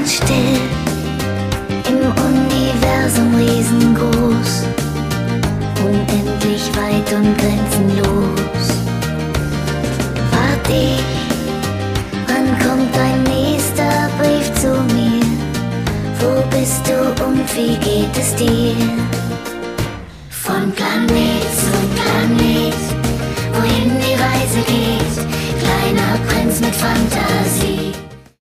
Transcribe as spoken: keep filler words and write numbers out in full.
ganz still, im Universum riesengroß, unendlich weit und grenzenlos.